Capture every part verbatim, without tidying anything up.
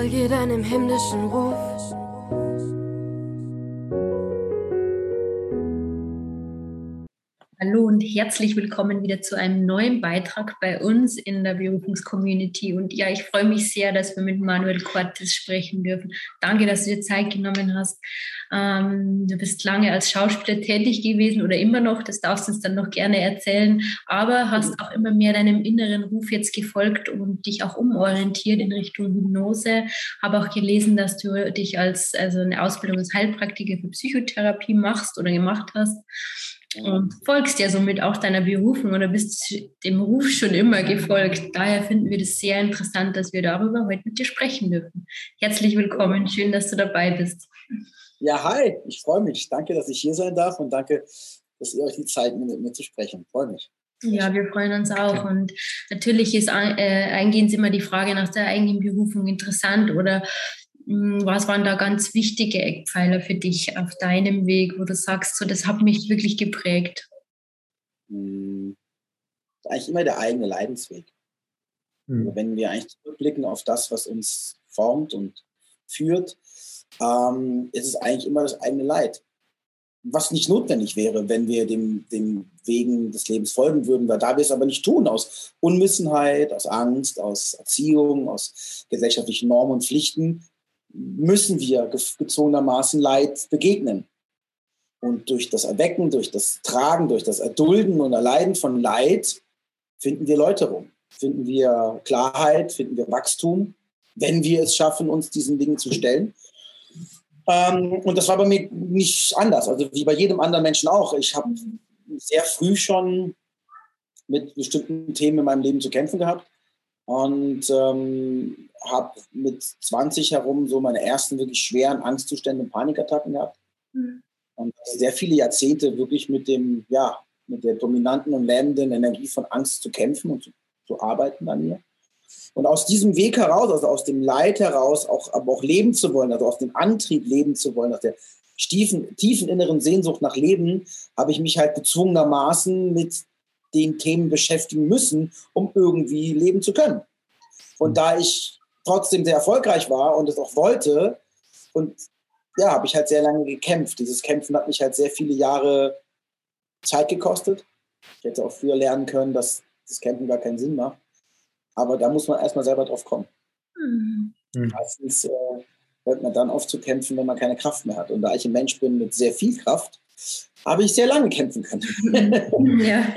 folge deinem himmlischen Ruf. Hallo und herzlich willkommen wieder zu einem neuen Beitrag bei uns in der Berufungscommunity. Und ja, ich freue mich sehr, dass wir mit Manuel Cortes sprechen dürfen. Danke, dass du dir Zeit genommen hast. Ähm, du bist lange als Schauspieler tätig gewesen oder immer noch, das darfst du uns dann noch gerne erzählen, aber hast auch immer mehr deinem inneren Ruf jetzt gefolgt und dich auch umorientiert in Richtung Hypnose. Habe auch gelesen, dass du dich als, also eine Ausbildung als Heilpraktiker für Psychotherapie machst oder gemacht hast. Und folgst ja somit auch deiner Berufung oder bist dem Ruf schon immer gefolgt. Daher finden wir das sehr interessant, dass wir darüber heute mit dir sprechen dürfen. Herzlich willkommen, schön, dass du dabei bist. Ja, hi, ich freue mich. Danke, dass ich hier sein darf und danke, dass ihr euch die Zeit nehmt, mit mir zu sprechen. Freue mich. Ja, wir freuen uns auch. Und natürlich ist äh, eingehend immer die Frage nach der eigenen Berufung interessant oder was waren da ganz wichtige Eckpfeiler für dich auf deinem Weg, wo du sagst, so, das hat mich wirklich geprägt? Hm, eigentlich immer der eigene Leidensweg. Mhm. Also wenn wir eigentlich zurückblicken auf das, was uns formt und führt, ähm, ist es eigentlich immer das eigene Leid. Was nicht notwendig wäre, wenn wir dem, dem Wegen des Lebens folgen würden, weil da wir es aber nicht tun, aus Unwissenheit, aus Angst, aus Erziehung, aus gesellschaftlichen Normen und Pflichten, müssen wir gezwungenermaßen Leid begegnen. Und durch das Erwecken, durch das Tragen, durch das Erdulden und Erleiden von Leid finden wir Läuterung, finden wir Klarheit, finden wir Wachstum, wenn wir es schaffen, uns diesen Dingen zu stellen. Ähm, und das war bei mir nicht anders, also wie bei jedem anderen Menschen auch. Ich habe sehr früh schon mit bestimmten Themen in meinem Leben zu kämpfen gehabt. Und ähm, habe mit zwanzig herum so meine ersten wirklich schweren Angstzustände und Panikattacken gehabt. Mhm. Und sehr viele Jahrzehnte wirklich mit dem, ja, mit der dominanten und lähmenden Energie von Angst zu kämpfen und zu, zu arbeiten an mir. Und aus diesem Weg heraus, also aus dem Leid heraus, auch, aber auch leben zu wollen, also aus dem Antrieb leben zu wollen, aus der tiefen, tiefen inneren Sehnsucht nach Leben, habe ich mich halt gezwungenermaßen mit den Themen beschäftigen müssen, um irgendwie leben zu können. Und mhm. da ich trotzdem sehr erfolgreich war und es auch wollte, und ja, habe ich halt sehr lange gekämpft. Dieses Kämpfen hat mich halt sehr viele Jahre Zeit gekostet. Ich hätte auch früher lernen können, dass das Kämpfen gar keinen Sinn macht. Aber da muss man erstmal selber drauf kommen. Mhm. Meistens äh, hört man dann auf zu kämpfen, wenn man keine Kraft mehr hat. Und da ich ein Mensch bin mit sehr viel Kraft, habe ich sehr lange kämpfen können. Ja.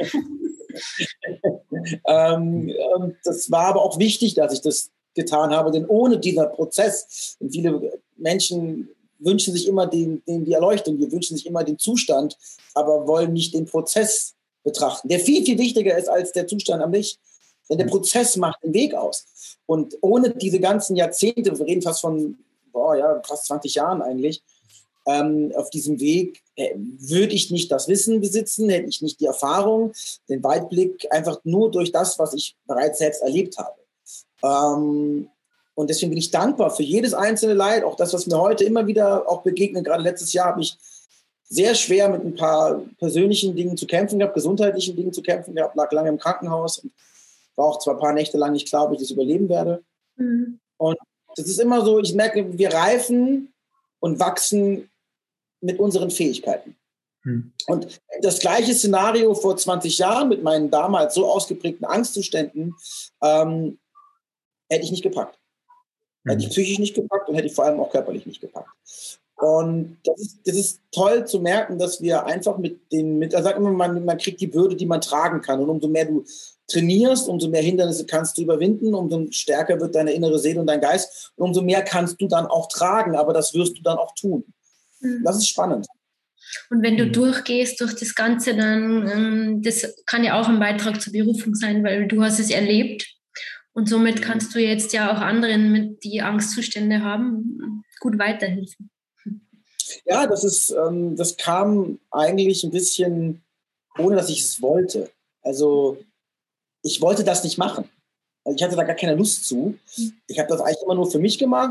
ähm, das war aber auch wichtig, dass ich das getan habe, denn ohne dieser Prozess, und viele Menschen wünschen sich immer den, den, die Erleuchtung, die wünschen sich immer den Zustand, aber wollen nicht den Prozess betrachten, der viel, viel wichtiger ist als der Zustand an sich. Denn der Prozess macht den Weg aus. Und ohne diese ganzen Jahrzehnte, wir reden fast von boah, ja, fast zwanzig Jahren eigentlich, ähm, auf diesem Weg äh, würde ich nicht das Wissen besitzen, hätte ich nicht die Erfahrung, den Weitblick, einfach nur durch das, was ich bereits selbst erlebt habe. Ähm, und deswegen bin ich dankbar für jedes einzelne Leid, auch das, was mir heute immer wieder auch begegnet. Gerade letztes Jahr habe ich sehr schwer mit ein paar persönlichen Dingen zu kämpfen gehabt, gesundheitlichen Dingen zu kämpfen gehabt, lag lange im Krankenhaus und war auch zwar ein paar Nächte lang nicht klar, ob ich das überleben werde. Mhm. Und das ist immer so, ich merke, wir reifen und wachsen mit unseren Fähigkeiten. Mhm. Und das gleiche Szenario vor zwanzig Jahren mit meinen damals so ausgeprägten Angstzuständen ähm, hätte ich nicht gepackt. Mhm. Hätte ich psychisch nicht gepackt und hätte ich vor allem auch körperlich nicht gepackt. Und das ist, das ist toll zu merken, dass wir einfach mit den, mit, er sagt immer, man, man kriegt die Bürde, die man tragen kann. Und umso mehr du trainierst, umso mehr Hindernisse kannst du überwinden, umso stärker wird deine innere Seele und dein Geist. Und umso mehr kannst du dann auch tragen, aber das wirst du dann auch tun. Mhm. Das ist spannend. Und wenn du mhm. durchgehst durch das Ganze, dann, das kann ja auch ein Beitrag zur Berufung sein, weil du hast es erlebt. Und somit kannst du jetzt ja auch anderen, die Angstzustände haben, gut weiterhelfen. Ja, das ist, ähm, das kam eigentlich ein bisschen, ohne dass ich es wollte. Also ich wollte das nicht machen. Also ich hatte da gar keine Lust zu. Ich habe das eigentlich immer nur für mich gemacht.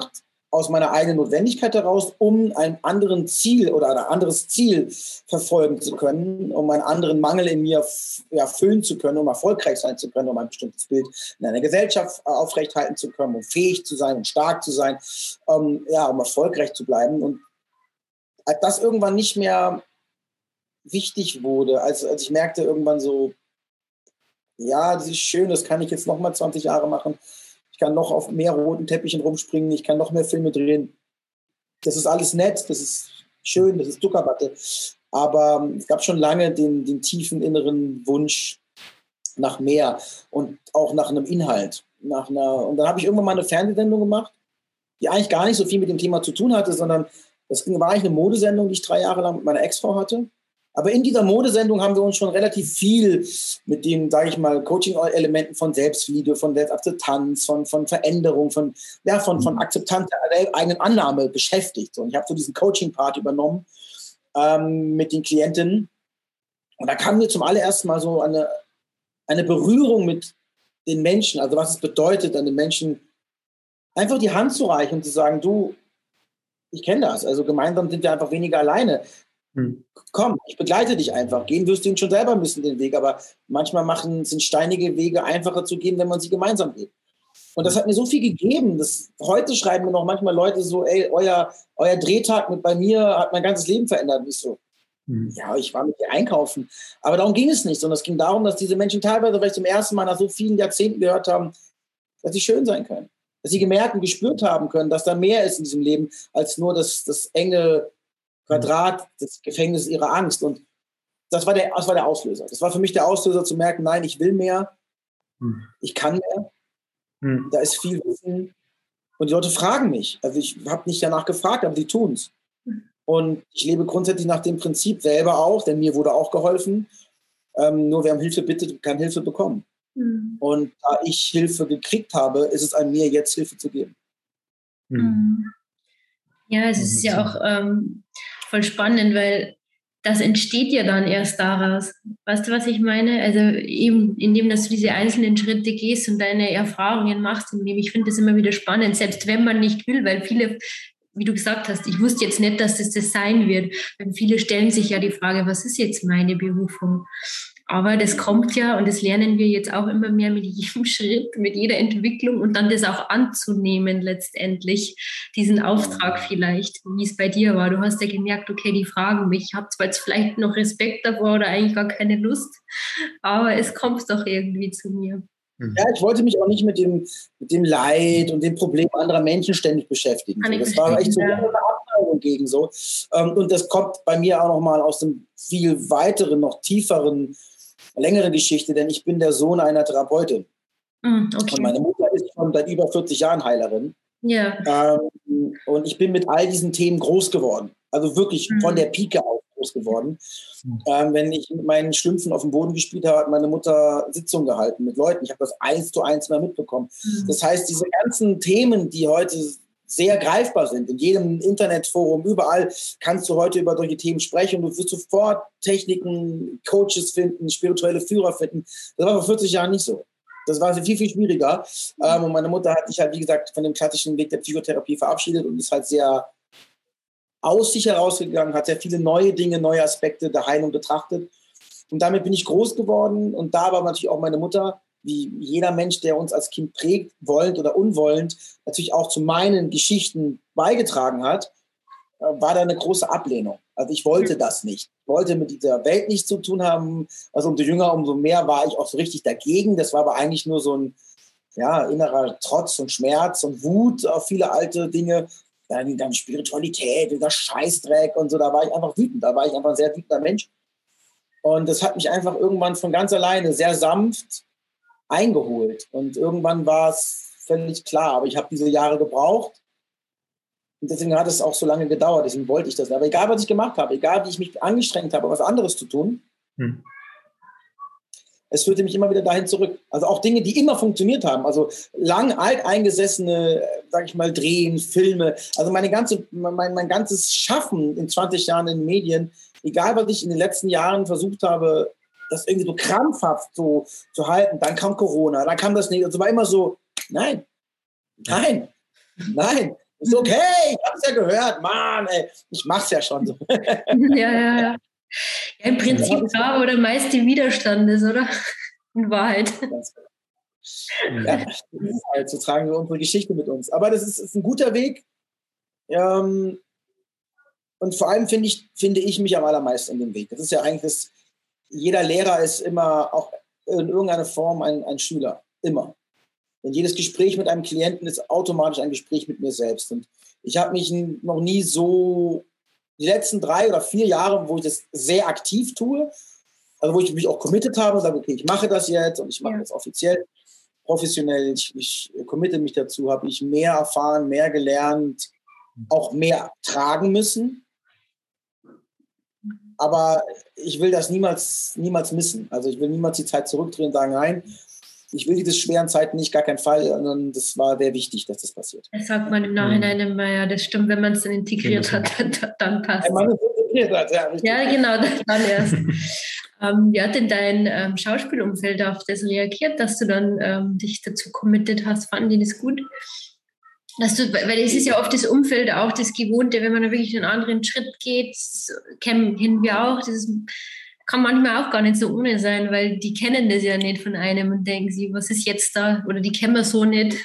aus meiner eigenen Notwendigkeit heraus, um ein anderes Ziel oder ein anderes Ziel verfolgen zu können, um einen anderen Mangel in mir ja, füllen zu können, um erfolgreich sein zu können, um ein bestimmtes Bild in einer Gesellschaft aufrechthalten zu können, um fähig zu sein und stark zu sein, um, ja, um erfolgreich zu bleiben. Und als das irgendwann nicht mehr wichtig wurde, als, als ich merkte irgendwann so, ja, das ist schön, das kann ich jetzt noch mal zwanzig Jahre machen, ich kann noch auf mehr roten Teppichen rumspringen, ich kann noch mehr Filme drehen. Das ist alles nett, das ist schön, das ist Zuckerwatte. Aber es gab schon lange den, den tiefen inneren Wunsch nach mehr und auch nach einem Inhalt. Nach einer, und dann habe ich irgendwann mal eine Fernsehsendung gemacht, die eigentlich gar nicht so viel mit dem Thema zu tun hatte, sondern das war eigentlich eine Modesendung, die ich drei Jahre lang mit meiner Ex-Frau hatte. Aber in dieser Modesendung haben wir uns schon relativ viel mit den, sage ich mal, Coaching-Elementen von Selbstliebe, von Selbstakzeptanz, von, von Veränderung, von, ja, von, von Akzeptanz der eigenen Annahme beschäftigt. Und ich habe so diesen Coaching-Part übernommen ähm, mit den Klientinnen. Und da kam mir zum allerersten Mal so eine, eine Berührung mit den Menschen, also was es bedeutet, an den Menschen einfach die Hand zu reichen und zu sagen, du, ich kenne das, also gemeinsam sind wir einfach weniger alleine. Hm. Komm, ich begleite dich einfach. Gehen wirst du ihn schon selber müssen, den Weg, aber manchmal machen, sind steinige Wege einfacher zu gehen, wenn man sie gemeinsam geht. Und das hat mir so viel gegeben. Das, heute schreiben mir noch manchmal Leute so, ey, euer, euer Drehtag mit bei mir hat mein ganzes Leben verändert. Und ich so, hm. ja, ich war mit dir einkaufen. Aber darum ging es nicht, sondern es ging darum, dass diese Menschen teilweise vielleicht zum ersten Mal nach so vielen Jahrzehnten gehört haben, dass sie schön sein können. Dass sie gemerkt und gespürt haben können, dass da mehr ist in diesem Leben, als nur das, das enge Quadrat, das Gefängnis ihrer Angst. Und das war, der, das war der Auslöser. Das war für mich der Auslöser zu merken, nein, ich will mehr, hm. ich kann mehr, hm. da ist viel Wissen. Und die Leute fragen mich. Also ich habe nicht danach gefragt, aber sie tun es. Hm. Und ich lebe grundsätzlich nach dem Prinzip selber auch, denn mir wurde auch geholfen. Ähm, nur wer um Hilfe bittet, kann Hilfe bekommen. Hm. Und da ich Hilfe gekriegt habe, ist es an mir, jetzt Hilfe zu geben. Hm. Ja, es ist ja auch ähm, voll spannend, weil das entsteht ja dann erst daraus. Weißt du, was ich meine? Also eben, indem dass du diese einzelnen Schritte gehst und deine Erfahrungen machst im Leben. Ich finde das immer wieder spannend, selbst wenn man nicht will, weil viele, wie du gesagt hast, ich wusste jetzt nicht, dass das das sein wird. Weil viele stellen sich ja die Frage, was ist jetzt meine Berufung? Aber das kommt ja und das lernen wir jetzt auch immer mehr mit jedem Schritt, mit jeder Entwicklung und dann das auch anzunehmen letztendlich, diesen Auftrag vielleicht, wie es bei dir war. Du hast ja gemerkt, okay, die fragen mich, ich habe zwar jetzt vielleicht noch Respekt davor oder eigentlich gar keine Lust, aber es kommt doch irgendwie zu mir. Ja, ich wollte mich auch nicht mit dem, mit dem Leid und den Problemen anderer Menschen ständig beschäftigen. So. Das war echt so eine Abneigung gegen so. Und das kommt bei mir auch nochmal aus einem viel weiteren, noch tieferen, längere Geschichte, denn ich bin der Sohn einer Therapeutin. Mm, okay. Und meine Mutter ist schon seit über vierzig Jahren Heilerin. Ja. Ähm, und ich bin mit all diesen Themen groß geworden. Also wirklich mm. von der Pike auf groß geworden. Mm. Ähm, wenn ich mit meinen Schlümpfen auf dem Boden gespielt habe, hat meine Mutter Sitzung gehalten mit Leuten. Ich habe das eins zu eins mal mitbekommen. Mm. Das heißt, diese ganzen Themen, die heute sehr greifbar sind. In jedem Internetforum, überall kannst du heute über solche Themen sprechen und du wirst sofort Techniken, Coaches finden, spirituelle Führer finden. Das war vor vierzig Jahren nicht so. Das war viel, viel schwieriger. Ähm, und meine Mutter hat sich halt, wie gesagt, von dem klassischen Weg der Psychotherapie verabschiedet und ist halt sehr aus sich herausgegangen, hat sehr viele neue Dinge, neue Aspekte der Heilung betrachtet. Und damit bin ich groß geworden. Und da war natürlich auch meine Mutter, wie jeder Mensch, der uns als Kind prägt, wollend oder unwollend, natürlich auch zu meinen Geschichten beigetragen hat, war da eine große Ablehnung. Also ich wollte das nicht. Ich wollte mit dieser Welt nichts zu tun haben. Also umso jünger, umso mehr war ich auch so richtig dagegen. Das war aber eigentlich nur so ein ja, innerer Trotz und Schmerz und Wut auf viele alte Dinge. Dann, dann Spiritualität, dieser Scheißdreck und so. Da war ich einfach wütend. Da war ich einfach ein sehr wütender Mensch. Und das hat mich einfach irgendwann von ganz alleine sehr sanft eingeholt. Und irgendwann war es völlig klar. Aber ich habe diese Jahre gebraucht. Und deswegen hat es auch so lange gedauert. Deswegen wollte ich das. Aber egal, was ich gemacht habe, egal, wie ich mich angestrengt habe, was anderes zu tun, hm. es führte mich immer wieder dahin zurück. Also auch Dinge, die immer funktioniert haben. Also lang alteingesessene, sag ich mal, Drehen, Filme. Also meine ganze, mein, mein ganzes Schaffen in zwanzig Jahren in den Medien, egal, was ich in den letzten Jahren versucht habe, das irgendwie so krampfhaft so zu halten. Dann kam Corona, dann kam das nicht. Und es war immer so, nein, nein, nein. Ist okay, ich hab's ja gehört, Mann, ey, ich mach's ja schon so. Ja, ja, ja. Ja, im Prinzip da, wo der meiste Widerstand ist, oder? In Wahrheit. Ja, das ist halt, so tragen wir unsere Geschichte mit uns. Aber das ist, ist ein guter Weg. Ähm, und vor allem finde ich, finde ich mich am allermeisten in dem Weg. Das ist ja eigentlich das, jeder Lehrer ist immer auch in irgendeiner Form ein, ein Schüler. Immer. Denn jedes Gespräch mit einem Klienten ist automatisch ein Gespräch mit mir selbst. Und ich habe mich noch nie so, die letzten drei oder vier Jahre, wo ich das sehr aktiv tue, also wo ich mich auch committed habe und sage, okay, ich mache das jetzt und ich mache ja. das offiziell, professionell, ich, ich committe mich dazu, habe ich mehr erfahren, mehr gelernt, auch mehr tragen müssen. Aber ich will das niemals, niemals missen. Also ich will niemals die Zeit zurückdrehen und sagen, nein, ich will diese schweren Zeiten nicht, gar keinen Fall, sondern das war sehr wichtig, dass das passiert. Das sagt man im Nachhinein immer, ja, das stimmt, wenn man es dann integriert hat, dann, dann passt es. Wenn man es integriert hat, ja, richtig. Ja, genau, das dann erst. ähm, wie hat denn dein ähm, Schauspielumfeld auf das reagiert, dass du dann ähm, dich dazu committed hast? Fanden die das gut? Dass du, weil es ist ja oft das Umfeld auch das Gewohnte, wenn man da wirklich einen anderen Schritt geht, kennen wir auch, das ist, kann manchmal auch gar nicht so ohne sein, weil die kennen das ja nicht von einem und denken sie, was ist jetzt da? Oder die kennen wir so nicht.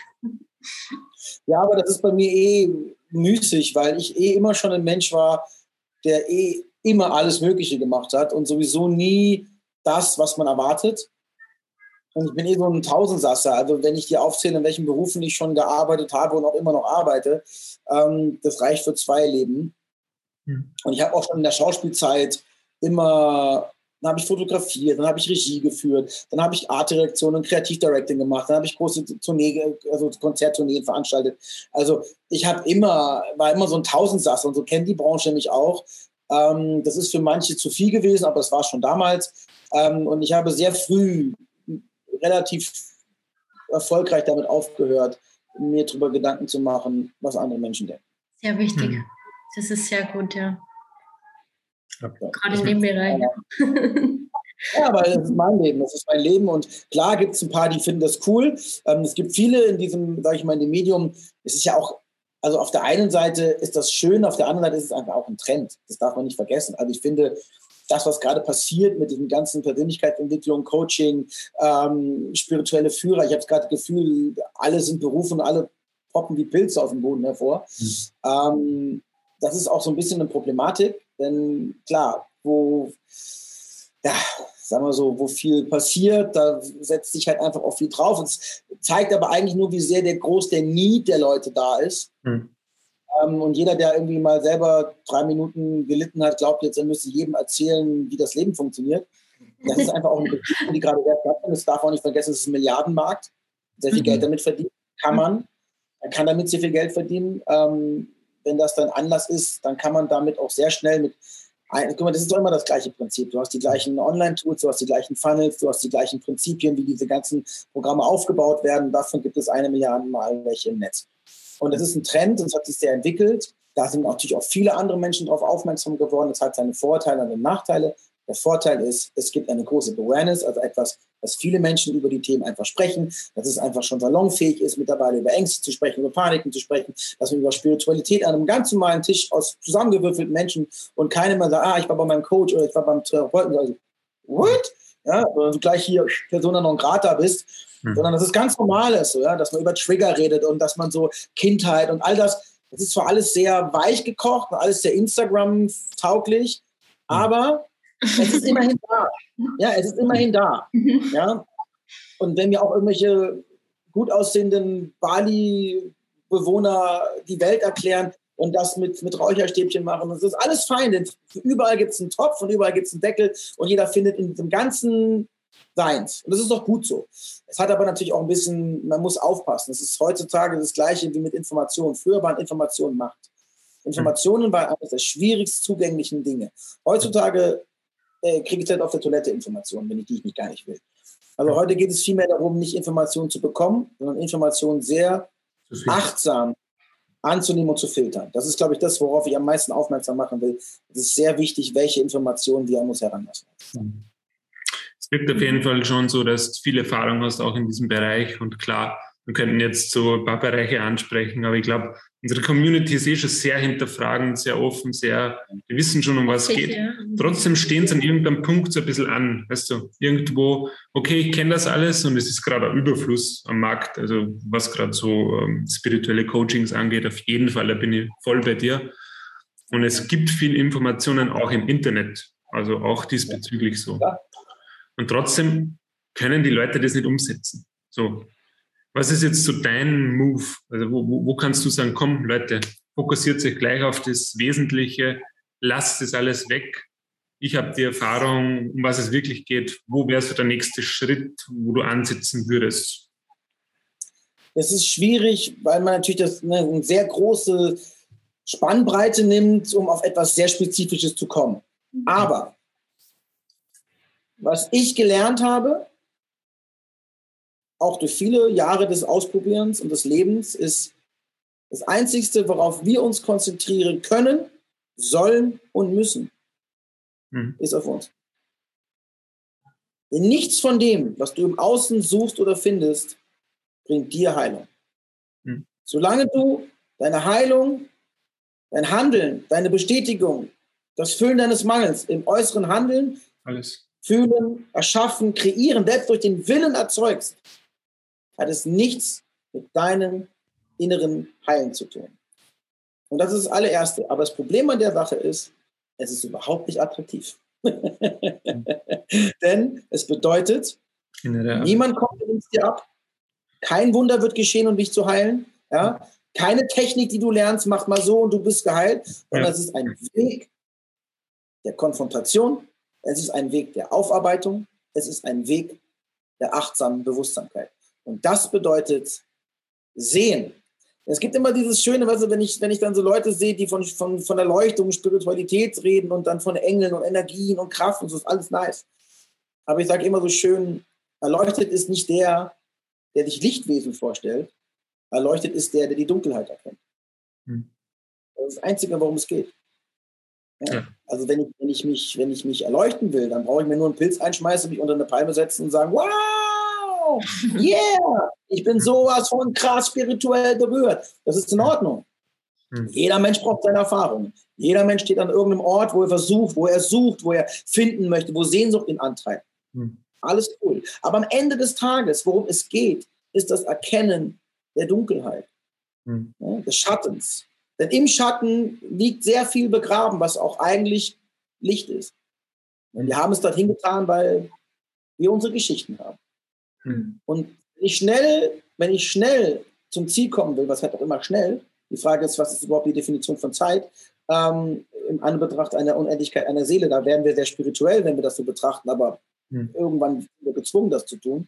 Ja, aber das ist bei mir eh müßig, weil ich eh immer schon ein Mensch war, der eh immer alles Mögliche gemacht hat und sowieso nie das, was man erwartet. Und ich bin eh so ein Tausendsasser. Also wenn ich dir aufzähle, in welchen Berufen ich schon gearbeitet habe und auch immer noch arbeite, ähm, das reicht für zwei Leben. Mhm. Und ich habe auch schon in der Schauspielzeit immer, dann habe ich fotografiert, dann habe ich Regie geführt, dann habe ich Artdirektion und Kreativdirecting gemacht, dann habe ich große Tournee, also Konzerttourneen veranstaltet. Also ich habe immer, war immer so ein Tausendsasser und so kennt die Branche mich auch. Ähm, das ist für manche zu viel gewesen, aber das war schon damals. Ähm, und ich habe sehr früh relativ erfolgreich damit aufgehört, mir darüber Gedanken zu machen, was andere Menschen denken. Sehr wichtig. Hm. Das ist sehr gut, ja. Okay. Gerade in dem Bereich. Ja, aber das ist mein Leben, das ist mein Leben und klar gibt es ein paar, die finden das cool. Ähm, es gibt viele in diesem, sage ich mal, in dem Medium, es ist ja auch, also auf der einen Seite ist das schön, auf der anderen Seite ist es einfach auch ein Trend. Das darf man nicht vergessen. Also ich finde, das, was gerade passiert mit diesen ganzen Persönlichkeitsentwicklung, Coaching, ähm, spirituelle Führer, ich habe gerade das Gefühl, alle sind berufen, alle poppen wie Pilze aus dem Boden hervor. Mhm. Ähm, das ist auch so ein bisschen eine Problematik, denn klar, wo, ja, sagen wir so, wo viel passiert, da setzt sich halt einfach auch viel drauf. Es zeigt aber eigentlich nur, wie sehr der groß der Need der Leute da ist. Mhm. Ähm, und jeder, der irgendwie mal selber drei Minuten gelitten hat, glaubt jetzt, er müsste jedem erzählen, wie das Leben funktioniert. Das ist einfach auch eine Beziehung, die gerade wert hat. Das darf man nicht vergessen, es ist ein Milliardenmarkt. Sehr viel mhm. Geld damit verdienen kann man. Man kann damit sehr viel Geld verdienen. Ähm, wenn das dann Anlass ist, dann kann man damit auch sehr schnell mit ein, guck mal, das ist doch immer das gleiche Prinzip. Du hast die gleichen Online-Tools, du hast die gleichen Funnels, du hast die gleichen Prinzipien, wie diese ganzen Programme aufgebaut werden. Davon gibt es eine Milliarde Mal welche im Netz. Und das ist ein Trend, das hat sich sehr entwickelt. Da sind natürlich auch viele andere Menschen darauf aufmerksam geworden. Das hat seine Vorteile und Nachteile. Der Vorteil ist, es gibt eine große Awareness, also etwas, dass viele Menschen über die Themen einfach sprechen, dass es einfach schon salonfähig ist, mittlerweile über Ängste zu sprechen, über Paniken zu sprechen, dass man über Spiritualität an einem ganz normalen Tisch aus zusammengewürfelten Menschen und keiner mehr sagt, ah, ich war bei meinem Coach oder ich war beim Therapeuten, also, what? Ja, oder du gleich hier Persona non grata bist, mhm. sondern dass es ganz normal ist, so, ja, dass man über Trigger redet und dass man so Kindheit und all das, das ist zwar alles sehr weich gekocht und alles sehr Instagram-tauglich, mhm. aber es ist immerhin da. Ja, es ist immerhin da. Ja? Und wenn mir auch irgendwelche gut aussehenden Bali-Bewohner die Welt erklären und das mit, mit Räucherstäbchen machen, das ist alles fein. Denn überall gibt es einen Topf und überall gibt es einen Deckel und jeder findet in diesem ganzen seins. Und das ist doch gut so. Es hat aber natürlich auch ein bisschen, man muss aufpassen. Es ist heutzutage das Gleiche wie mit Informationen. Früher waren Informationen Macht. Informationen waren eines der schwierigst zugänglichen Dinge. Heutzutage kriege ich halt auf der Toilette Informationen, wenn ich die ich nicht gar nicht will. Also heute geht es vielmehr darum, nicht Informationen zu bekommen, sondern Informationen sehr achtsam anzunehmen und zu filtern. Das ist, glaube ich, das, worauf ich am meisten aufmerksam machen will. Es ist sehr wichtig, welche Informationen wir an uns heranlassen. Es wirkt auf jeden Fall schon so, dass du viel Erfahrung hast, auch in diesem Bereich. Und klar, wir könnten jetzt so ein paar Bereiche ansprechen, aber ich glaube, unsere Community ist eh schon sehr hinterfragend, sehr offen, sehr, wir wissen schon, um was es geht. Trotzdem stehen sie an irgendeinem Punkt so ein bisschen an, weißt du, irgendwo, okay, ich kenne das alles und es ist gerade ein Überfluss am Markt, also was gerade so ähm, spirituelle Coachings angeht, auf jeden Fall, da bin ich voll bei dir. Und es gibt viel Informationen auch im Internet, also auch diesbezüglich so. Und trotzdem können die Leute das nicht umsetzen. So. Was ist jetzt so dein Move? Also wo, wo, wo kannst du sagen, komm Leute, fokussiert euch gleich auf das Wesentliche, lasst das alles weg. Ich habe die Erfahrung, um was es wirklich geht. Wo wäre so der nächste Schritt, wo du ansetzen würdest? Es ist schwierig, weil man natürlich das, ne, eine sehr große Spannbreite nimmt, um auf etwas sehr Spezifisches zu kommen. Aber was ich gelernt habe, auch durch viele Jahre des Ausprobierens und des Lebens, ist das Einzigste, worauf wir uns konzentrieren können, sollen und müssen, hm. ist auf uns. Denn nichts von dem, was du im Außen suchst oder findest, bringt dir Heilung. Hm. Solange du deine Heilung, dein Handeln, deine Bestätigung, das Füllen deines Mangels im äußeren Handeln, alles fühlen, erschaffen, kreieren, selbst durch den Willen erzeugst, hat es nichts mit deinem inneren Heilen zu tun. Und das ist das allererste. Aber das Problem an der Sache ist, es ist überhaupt nicht attraktiv. Denn es bedeutet, niemand kommt und dir ab. Kein Wunder wird geschehen, um dich zu heilen. Ja? Keine Technik, die du lernst, macht mal so und du bist geheilt. Sondern ja. Es ist ein Weg der Konfrontation. Es ist ein Weg der Aufarbeitung. Es ist ein Weg der achtsamen Bewusstsamkeit. Und das bedeutet sehen. Es gibt immer dieses Schöne, weißt du, wenn ich, wenn ich dann so Leute sehe, die von, von, von Erleuchtung, Spiritualität reden und dann von Engeln und Energien und Kraft und so, ist alles nice. Aber ich sage immer so schön, erleuchtet ist nicht der, der sich Lichtwesen vorstellt. Erleuchtet ist der, der die Dunkelheit erkennt. Hm. Das ist das Einzige, worum es geht. Ja. Ja. Also wenn ich, wenn, ich mich, wenn ich mich erleuchten will, dann brauche ich mir nur einen Pilz einschmeißen, mich unter eine Palme setzen und sagen, wow, yeah, ich bin sowas von krass spirituell berührt. Das ist in Ordnung. Hm. Jeder Mensch braucht seine Erfahrungen. Jeder Mensch steht an irgendeinem Ort, wo er versucht, wo er sucht, wo er finden möchte, wo Sehnsucht ihn antreibt. Hm. Alles cool. Aber am Ende des Tages, worum es geht, ist das Erkennen der Dunkelheit, hm. ja, des Schattens. Denn im Schatten liegt sehr viel begraben, was auch eigentlich Licht ist. Und wir haben es dorthin getan, weil wir unsere Geschichten haben. Hm. Und wenn ich, schnell, wenn ich schnell zum Ziel kommen will, was halt auch immer schnell, die Frage ist, was ist überhaupt die Definition von Zeit, ähm, im Anbetracht einer Unendlichkeit einer Seele, da werden wir sehr spirituell, wenn wir das so betrachten, aber hm. irgendwann sind wir gezwungen, das zu tun.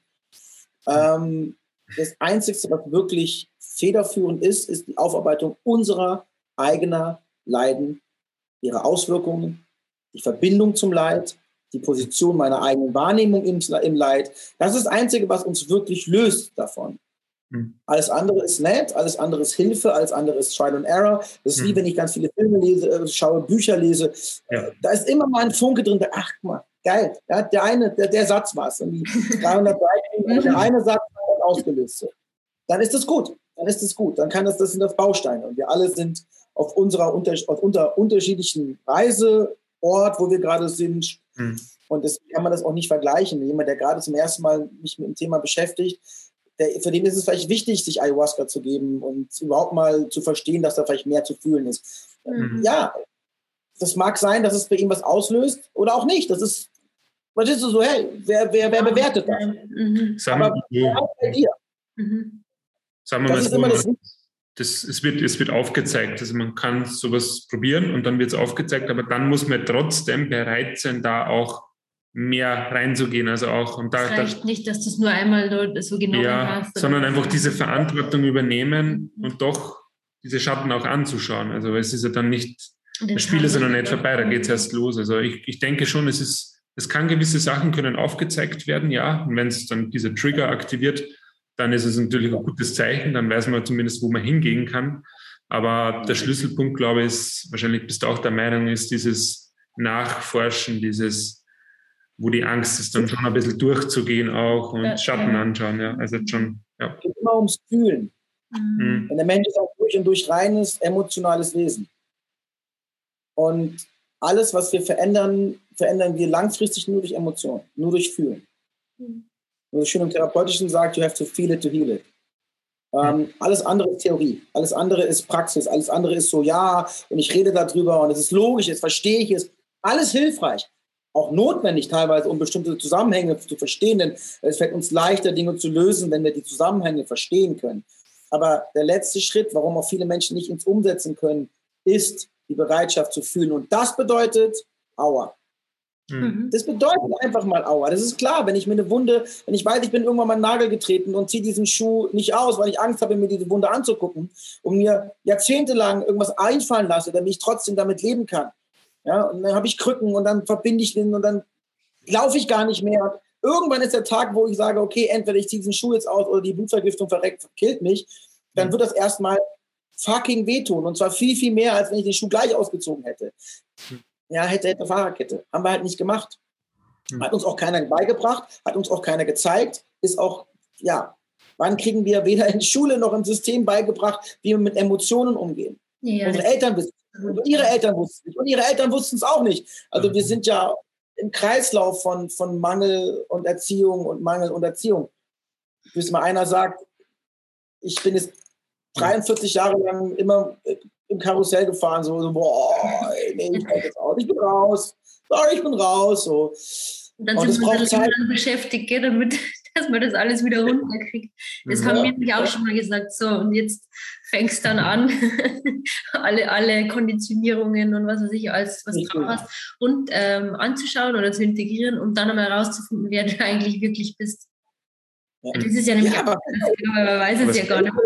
Ähm, das Einzige, was wirklich federführend ist, ist die Aufarbeitung unserer eigener Leiden, ihre Auswirkungen, die Verbindung zum Leid, die Position meiner eigenen Wahrnehmung im, im Leid. Das ist das Einzige, was uns wirklich löst davon. Hm. Alles andere ist nett, alles andere ist Hilfe, alles andere ist Trial and Error. Das ist hm. wie, wenn ich ganz viele Filme lese, schaue, Bücher lese. Ja. Da ist immer mal ein Funke drin, der, ach, guck mal, geil, ja, der eine, der, der Satz war es. dreihundert Seiten, der eine Satz hat ausgelöst. Dann ist das gut. Dann ist das gut. Dann kann das, das sind das Bausteine. Und wir alle sind auf unserer unter, auf unter unterschiedlichen Reiseort, wo wir gerade sind. Hm. Und deswegen kann man das auch nicht vergleichen. Jemand, der gerade zum ersten Mal mich mit dem Thema beschäftigt, der, für den ist es vielleicht wichtig, sich Ayahuasca zu geben und überhaupt mal zu verstehen, dass da vielleicht mehr zu fühlen ist. Mhm. Ja, das mag sein, dass es bei ihm was auslöst oder auch nicht. Das ist, was ist so, hey, wer, wer, wer bewertet das? Mhm. Aber ja. bei dir. Mhm. Sagen wir das mal so, das das, es, wird, es wird aufgezeigt. Also man kann sowas probieren und dann wird es aufgezeigt, aber dann muss man trotzdem bereit sein, da auch mehr reinzugehen. Also auch, und da, es reicht da, nicht, dass du es nur einmal so genommen ja, hast. Sondern einfach diese Verantwortung übernehmen mhm. und doch diese Schatten auch anzuschauen. Also es ist ja dann nicht, das Spiel ist ja noch nicht vorbei, da geht es erst los. Also ich, ich denke schon, es ist, es kann gewisse Sachen können aufgezeigt werden, ja. Und wenn es dann dieser Trigger aktiviert, dann ist es natürlich ein gutes Zeichen, dann weiß man zumindest, wo man hingehen kann. Aber der Schlüsselpunkt, glaube ich, ist, wahrscheinlich bist du auch der Meinung, ist dieses Nachforschen, dieses, wo die Angst ist, dann schon ein bisschen durchzugehen auch und ja, Schatten ja. anschauen. Ja. Also schon Ja. Es geht immer ums Fühlen. Mhm. Denn der Mensch ist auch durch und durch reines, emotionales Wesen. Und alles, was wir verändern, verändern wir langfristig nur durch Emotionen, nur durch Fühlen. Mhm. Nur schön im Therapeutischen sagt, you have to feel it to heal it. Ähm, alles andere ist Theorie, alles andere ist Praxis, alles andere ist so, ja, und ich rede darüber und es ist logisch, jetzt verstehe ich es. Alles hilfreich, auch notwendig teilweise, um bestimmte Zusammenhänge zu verstehen, denn es fällt uns leichter, Dinge zu lösen, wenn wir die Zusammenhänge verstehen können. Aber der letzte Schritt, warum auch viele Menschen nicht ins Umsetzen können, ist die Bereitschaft zu fühlen. Und das bedeutet Aua. Mhm. Das bedeutet einfach mal Aua. Das ist klar, wenn ich mir eine Wunde, wenn ich weiß, ich bin irgendwann mal einen Nagel getreten und ziehe diesen Schuh nicht aus, weil ich Angst habe, mir diese Wunde anzugucken und mir jahrzehntelang irgendwas einfallen lasse, damit ich trotzdem damit leben kann. Ja, und dann habe ich Krücken und dann verbinde ich den und dann laufe ich gar nicht mehr. Irgendwann ist der Tag, wo ich sage, okay, entweder ich ziehe diesen Schuh jetzt aus oder die Blutvergiftung verreckt, killt mich. Dann wird das erstmal fucking wehtun. Und zwar viel, viel mehr, als wenn ich den Schuh gleich ausgezogen hätte. Ja, hätte, hätte Fahrradkette. Haben wir halt nicht gemacht. Hat uns auch keiner beigebracht, hat uns auch keiner gezeigt. Ist auch, ja, wann kriegen wir weder in der Schule noch im System beigebracht, wie wir mit Emotionen umgehen? Ja. Unsere Eltern wissen es. Und ihre Eltern wussten es nicht. Und ihre Eltern wussten es auch nicht. Also wir sind ja im Kreislauf von, von Mangel und Erziehung und Mangel und Erziehung. Bis mal einer sagt, ich bin jetzt dreiundvierzig Jahre lang immer im Karussell gefahren, so, so boah, nee, ich bin jetzt aus, ich bin raus, sorry, ich bin raus. So. Und dann und sind wir dann beschäftigt, gell, damit, dass man das alles wieder runterkriegt. Das ja, haben wir nämlich auch ja. schon mal gesagt, so, und jetzt fängst dann an, alle, alle Konditionierungen und was weiß ich, alles, was du drauf hast, und ähm, anzuschauen oder zu integrieren und dann einmal herauszufinden, wer du eigentlich wirklich bist. Ja. Das ist ja nämlich ja, aber, man weiß es ja gar nicht.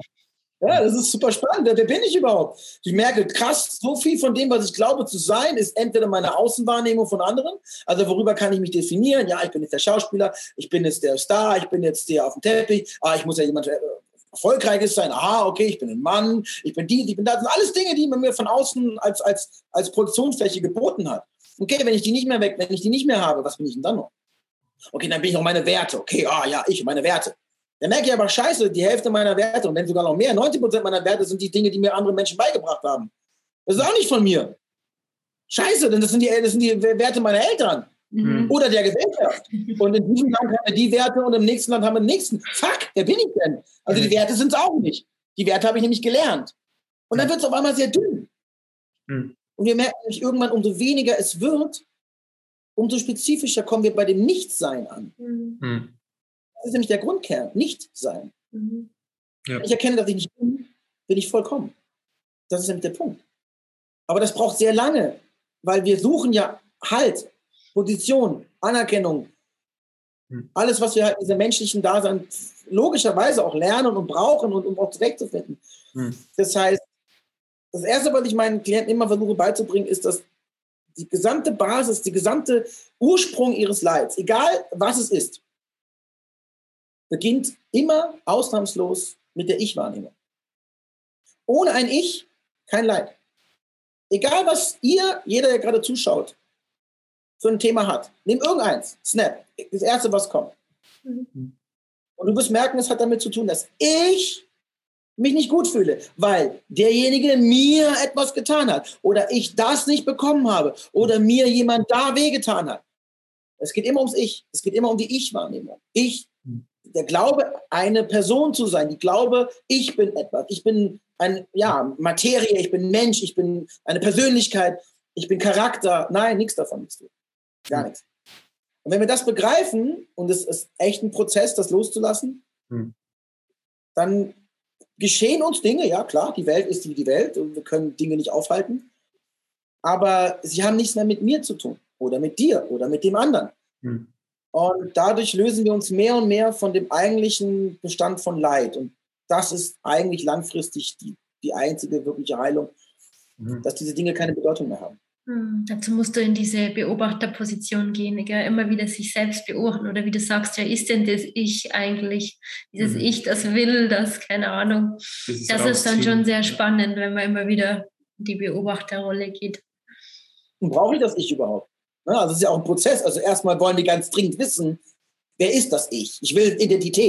Ja, das ist super spannend. Wer bin ich überhaupt? Ich merke, krass, so viel von dem, was ich glaube zu sein, ist entweder meine Außenwahrnehmung von anderen, also worüber kann ich mich definieren? Ja, ich bin jetzt der Schauspieler, ich bin jetzt der Star, ich bin jetzt der auf dem Teppich, ah, ich muss ja jemand äh, Erfolgreiches sein, aha, okay, ich bin ein Mann, ich bin die, ich bin das. Das sind alles Dinge, die man mir von außen als, als, als Produktionsfläche geboten hat. Okay, wenn ich die nicht mehr weg, wenn ich die nicht mehr habe, was bin ich denn dann noch? Okay, dann bin ich noch meine Werte. Okay, ah ja, ich, meine Werte. Dann merke ich aber, scheiße, die Hälfte meiner Werte und wenn sogar noch mehr, neunzig Prozent meiner Werte sind die Dinge, die mir andere Menschen beigebracht haben. Das ist auch nicht von mir. Scheiße, denn das sind die, das sind die Werte meiner Eltern mhm. oder der Gesellschaft. Und in diesem Land haben wir die Werte und im nächsten Land haben wir den nächsten. Fuck, wer bin ich denn? Also die Werte sind es auch nicht. Die Werte habe ich nämlich gelernt. Und dann wird es auf einmal sehr dünn. Mhm. Und wir merken nämlich irgendwann, umso weniger es wird, umso spezifischer kommen wir bei dem Nichtsein an. Mhm. Das ist nämlich der Grundkern, Nicht-Sein. Mhm. Ja. Wenn ich erkenne, dass ich nicht bin, bin ich vollkommen. Das ist nämlich der Punkt. Aber das braucht sehr lange, weil wir suchen ja Halt, Position, Anerkennung. Mhm. Alles, was wir halt in diesem menschlichen Dasein logischerweise auch lernen und brauchen und um auch zurechtzufinden. Mhm. Das heißt, das Erste, was ich meinen Klienten immer versuche beizubringen, ist, dass die gesamte Basis, die gesamte Ursprung ihres Leids, egal was es ist, beginnt immer ausnahmslos mit der Ich-Wahrnehmung. Ohne ein Ich, kein Leid. Egal, was ihr, jeder, der gerade zuschaut, für ein Thema hat. Nimm irgendeins, Snap, das Erste, was kommt. Mhm. Und du wirst merken, es hat damit zu tun, dass ich mich nicht gut fühle, weil derjenige mir etwas getan hat oder ich das nicht bekommen habe oder mir jemand da wehgetan hat. Es geht immer ums Ich. Es geht immer um die Ich-Wahrnehmung. Ich, der Glaube, eine Person zu sein, die Glaube, ich bin etwas. Ich bin eine ja, Materie, ich bin Mensch, ich bin eine Persönlichkeit, ich bin Charakter. Nein, nichts davon bist du. Gar nichts. Und wenn wir das begreifen, und es ist echt ein Prozess, das loszulassen, hm. dann geschehen uns Dinge, ja klar, die Welt ist wie die Welt und wir können Dinge nicht aufhalten, aber sie haben nichts mehr mit mir zu tun oder mit dir oder mit dem anderen. Hm. Und dadurch lösen wir uns mehr und mehr von dem eigentlichen Bestand von Leid. Und das ist eigentlich langfristig die, die einzige wirkliche Heilung, hm. dass diese Dinge keine Bedeutung mehr haben. Hm, dazu musst du in diese Beobachterposition gehen, gell? Immer wieder sich selbst beobachten oder wie du sagst, wer ist denn das Ich eigentlich? Dieses mhm. Ich, das will, das, keine Ahnung. Das ist, das ist dann schon sehr spannend, wenn man immer wieder in die Beobachterrolle geht. Und brauche ich das Ich überhaupt? Also es ist ja auch ein Prozess. Also erstmal wollen wir ganz dringend wissen, wer ist das Ich? Ich will Identität.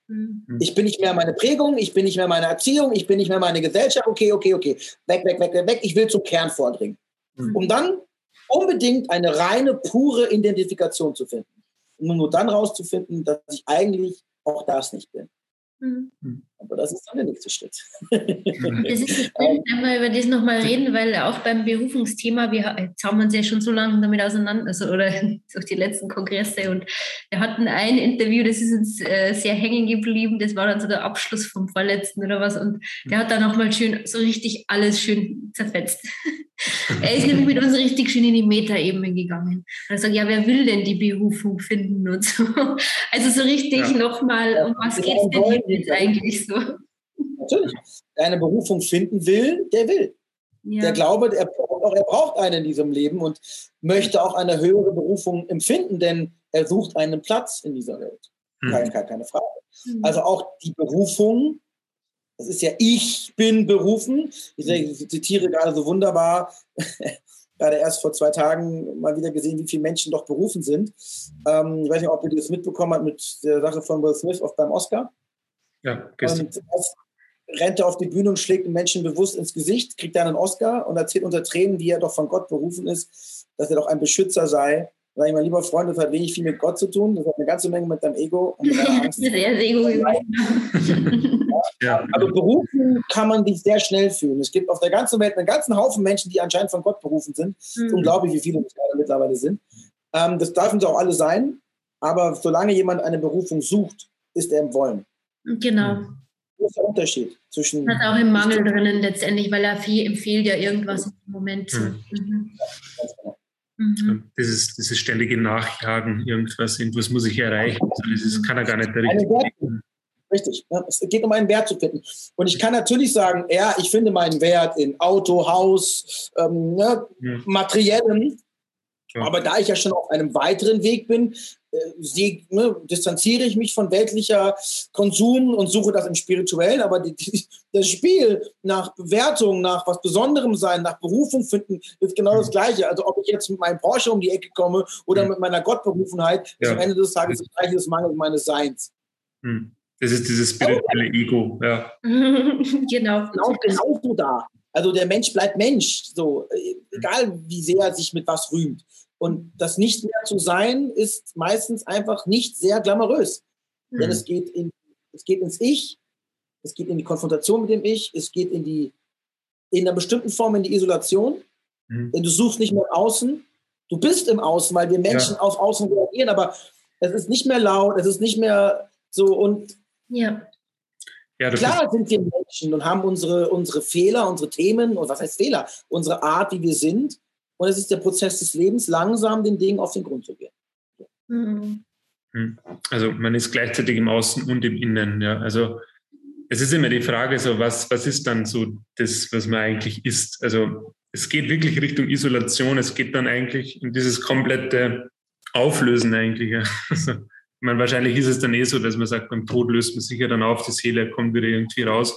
Mhm. Ich bin nicht mehr meine Prägung, ich bin nicht mehr meine Erziehung, ich bin nicht mehr meine Gesellschaft. Okay, okay, okay. Weg, weg, weg, weg, weg. Ich will zum Kern vordringen. Mhm. Um dann unbedingt eine reine, pure Identifikation zu finden. Um nur dann rauszufinden, dass ich eigentlich auch das nicht bin. Mhm. Aber das ist dann der nächste Schritt. Das ist spannend, wenn wir über das nochmal reden, weil auch beim Berufungsthema, wir jetzt haben uns ja schon so lange damit auseinander, also oder durch die letzten Kongresse, und wir hatten ein Interview, das ist uns äh, sehr hängen geblieben, das war dann so der Abschluss vom Vorletzten oder was, und der hat dann nochmal schön, so richtig alles schön zerfetzt. Er ist nämlich mit uns richtig schön in die Metaebene gegangen. Und er sagt, ja, wer will denn die Berufung finden und so. Also so richtig ja. nochmal, um was geht es denn jetzt eigentlich so? Natürlich. Wer eine Berufung finden will, der will. Ja. Der glaube, er braucht, auch, er braucht eine in diesem Leben und möchte auch eine höhere Berufung empfinden, denn er sucht einen Platz in dieser Welt. Hm. Keine, keine Frage. Hm. Also auch die Berufung, das ist ja, ich bin berufen. Ich, ich zitiere gerade so wunderbar, gerade erst vor zwei Tagen mal wieder gesehen, wie viele Menschen doch berufen sind. Ähm, ich weiß nicht, ob ihr das mitbekommen habt mit der Sache von Will Smith auf beim Oscar. Ja, gestern. Und erst rennt er auf die Bühne und schlägt den Menschen bewusst ins Gesicht, kriegt dann einen Oscar und erzählt unter Tränen, wie er doch von Gott berufen ist, dass er doch ein Beschützer sei. Da sage ich mal, lieber Freund, das hat wenig viel mit Gott zu tun, das hat eine ganze Menge mit deinem Ego und mit deiner Angst. Sehr, sehr Ego. Ja. Also berufen kann man sich sehr schnell fühlen. Es gibt auf der ganzen Welt einen ganzen Haufen Menschen, die anscheinend von Gott berufen sind. Es ist unglaublich, wie viele das gerade mittlerweile sind. Ähm, das dürfen sie auch alle sein, aber solange jemand eine Berufung sucht, ist er im Wollen. Genau. Das ist der Unterschied zwischen... Das ist auch im Mangel drinnen letztendlich, weil er viel, empfiehlt ja irgendwas im Moment zu. Mhm. Mhm. Ja, ganz genau. Mhm. Das ist dieses ständige Nachjagen, irgendwas, irgendwas muss ich erreichen. Also das ist, kann er gar nicht der richtige Weg. Richtig. Ja, es geht um einen Wert zu finden. Und ich kann natürlich sagen, ja, ich finde meinen Wert in Auto, Haus, ähm, ne, ja. Materiellen. Ja. Aber da ich ja schon auf einem weiteren Weg bin, äh, sie, ne, distanziere ich mich von weltlicher Konsum und suche das im Spirituellen. Aber die, die, das Spiel nach Bewertung, nach was Besonderem sein, nach Berufung finden, ist genau ja. das Gleiche. Also ob ich jetzt mit meinem Porsche um die Ecke komme oder ja. mit meiner Gottberufenheit, ja. ist am Ende des Tages das Gleiche, das Mangel meines Seins. Hm. Das ist dieses spirituelle Ego, ja. Genau. Genau, genau so da. Also der Mensch bleibt Mensch, so, egal wie sehr er sich mit was rühmt. Und das nicht mehr zu sein, ist meistens einfach nicht sehr glamourös. Mhm. Denn es geht, in, es geht ins Ich, es geht in die Konfrontation mit dem Ich, es geht in die, in einer bestimmten Form in die Isolation. Mhm. Denn du suchst nicht mehr im Außen, du bist im Außen, weil wir Menschen ja. auf Außen reagieren, aber es ist nicht mehr laut, es ist nicht mehr so und ja. Ja, klar sind wir Menschen und haben unsere, unsere Fehler, unsere Themen, und was heißt Fehler? Unsere Art, wie wir sind. Und es ist der Prozess des Lebens, langsam den Dingen auf den Grund zu gehen. Mhm. Also man ist gleichzeitig im Außen und im Innen. Ja. Also es ist immer die Frage, so was, was ist dann so das, was man eigentlich ist? Also es geht wirklich Richtung Isolation, es geht dann eigentlich in dieses komplette Auflösen eigentlich. Ja. Also, ich meine, wahrscheinlich ist es dann eh so, dass man sagt, beim Tod löst man sich ja dann auf, die Seele kommt wieder irgendwie raus.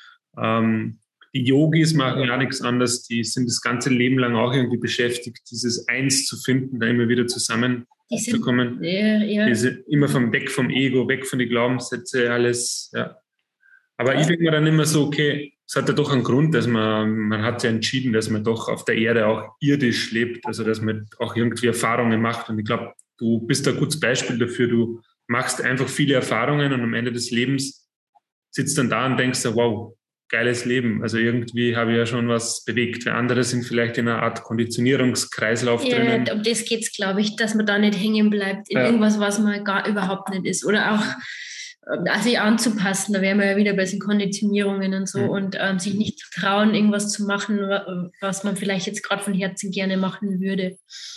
Ähm, die Yogis machen ja nichts anderes, die sind das ganze Leben lang auch irgendwie beschäftigt, dieses Eins zu finden, da immer wieder zusammenzukommen. Ja, ja. Diese, immer vom weg vom Ego, weg von den Glaubenssätzen, alles. Ja. Aber ich denke mir dann immer so, okay, es hat ja doch einen Grund, dass man, man hat ja entschieden, dass man doch auf der Erde auch irdisch lebt, also dass man auch irgendwie Erfahrungen macht. Und ich glaube, du bist ein gutes Beispiel dafür. Du machst einfach viele Erfahrungen und am Ende des Lebens sitzt dann da und denkst, wow, geiles Leben. Also irgendwie habe ich ja schon was bewegt. Weil andere sind vielleicht in einer Art Konditionierungskreislauf ja, drinnen. Um das geht es, glaube ich, dass man da nicht hängen bleibt in ja. irgendwas, was man gar überhaupt nicht ist. Oder auch also sich anzupassen. Da wären wir ja wieder bei diesen Konditionierungen und so. Mhm. Und ähm, sich nicht zu trauen, irgendwas zu machen, was man vielleicht jetzt gerade von Herzen gerne machen würde.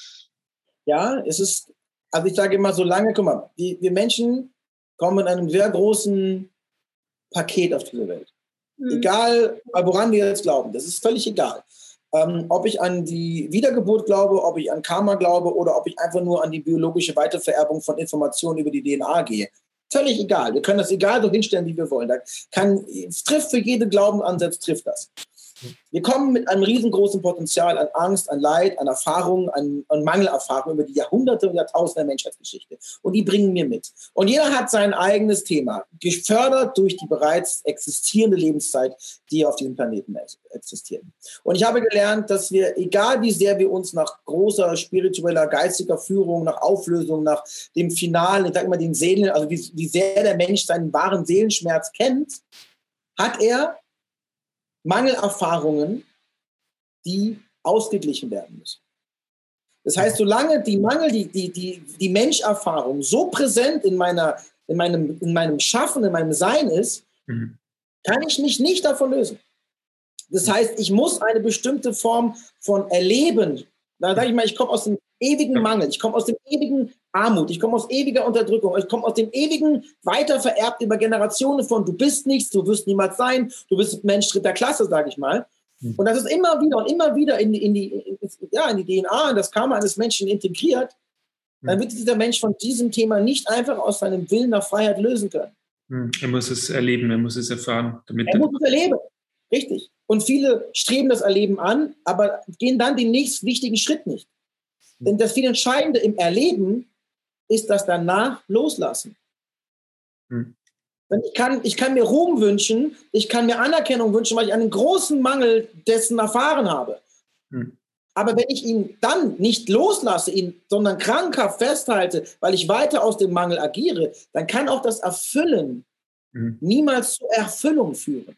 Ja, es ist, also ich sage immer so lange, guck mal, die, wir Menschen kommen mit einem sehr großen Paket auf diese Welt. Mhm. Egal, woran wir jetzt glauben, das ist völlig egal. Ähm, ob ich an die Wiedergeburt glaube, ob ich an Karma glaube oder ob ich einfach nur an die biologische Weitervererbung von Informationen über die D N A gehe. Völlig egal. Wir können das egal so hinstellen, wie wir wollen. Da kann, es trifft für jeden Glaubensansatz, trifft das. Wir kommen mit einem riesengroßen Potenzial an Angst, an Leid, an Erfahrungen, an, an Mangelerfahrungen über die Jahrhunderte und Jahrtausende der Menschheitsgeschichte. Und die bringen wir mit. Und jeder hat sein eigenes Thema, gefördert durch die bereits existierende Lebenszeit, die auf diesem Planeten existiert. Und ich habe gelernt, dass wir, egal wie sehr wir uns nach großer spiritueller, geistiger Führung, nach Auflösung, nach dem Finalen, ich sage immer den Seelen, also wie, wie sehr der Mensch seinen wahren Seelenschmerz kennt, hat er Mangelerfahrungen, die ausgeglichen werden müssen. Das heißt, solange die Mangel, die, die, die, die Menscherfahrung so präsent in, meiner, in, meinem, in meinem Schaffen, in meinem Sein ist, mhm. kann ich mich nicht davon lösen. Das heißt, ich muss eine bestimmte Form von Erleben, da sage ich mal, ich komme aus dem ewigen Mangel, ich komme aus dem ewigen Armut, ich komme aus ewiger Unterdrückung, ich komme aus dem ewigen, weiter vererbt über Generationen von du bist nichts, du wirst niemals sein, du bist Mensch dritter Klasse, sage ich mal. Mhm. Und das ist immer wieder und immer wieder in, in, die, in, ja, in die D N A, in das Karma eines Menschen integriert, mhm. dann wird dieser Mensch von diesem Thema nicht einfach aus seinem Willen nach Freiheit lösen können. Mhm. Er muss es erleben, er muss es erfahren. Damit er muss es erleben, richtig. Und viele streben das Erleben an, aber gehen dann den nächsten wichtigen Schritt nicht. Mhm. Denn das viel Entscheidende im Erleben ist das danach loslassen. Hm. Ich kann, ich kann mir Ruhm wünschen, ich kann mir Anerkennung wünschen, weil ich einen großen Mangel dessen erfahren habe. Hm. Aber wenn ich ihn dann nicht loslasse, ihn, sondern krankhaft festhalte, weil ich weiter aus dem Mangel agiere, dann kann auch das Erfüllen hm. niemals zur Erfüllung führen.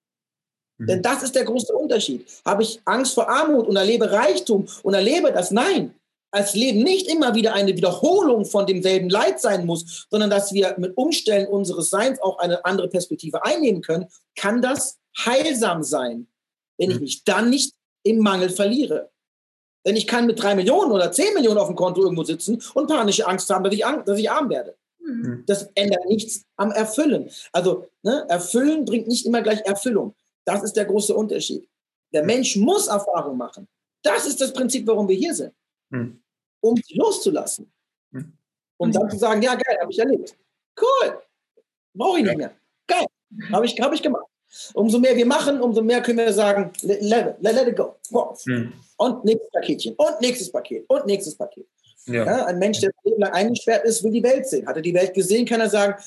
Hm. Denn das ist der große Unterschied. Habe ich Angst vor Armut und erlebe Reichtum und erlebe das? Nein. Als Leben nicht immer wieder eine Wiederholung von demselben Leid sein muss, sondern dass wir mit Umstellen unseres Seins auch eine andere Perspektive einnehmen können, kann das heilsam sein, wenn ich mich dann nicht im Mangel verliere. Denn ich kann mit drei Millionen oder zehn Millionen auf dem Konto irgendwo sitzen und panische Angst haben, dass ich, dass ich arm werde. Mhm. Das ändert nichts am Erfüllen. Also ne, Erfüllen bringt nicht immer gleich Erfüllung. Das ist der große Unterschied. Der Mensch muss Erfahrung machen. Das ist das Prinzip, warum wir hier sind. Hm. Um sie loszulassen. Hm. Um dann zu sagen, ja geil, habe ich erlebt. Cool, brauche ich nicht mehr. Geil, habe ich, hab ich gemacht. Umso mehr wir machen, umso mehr können wir sagen, let, let, let it go. Wow. Hm. Und nächstes Paketchen und nächstes Paket und nächstes Paket. Ja. Ja, ein Mensch, der das Leben lang eingesperrt ist, will die Welt sehen. Hat er die Welt gesehen, kann er sagen,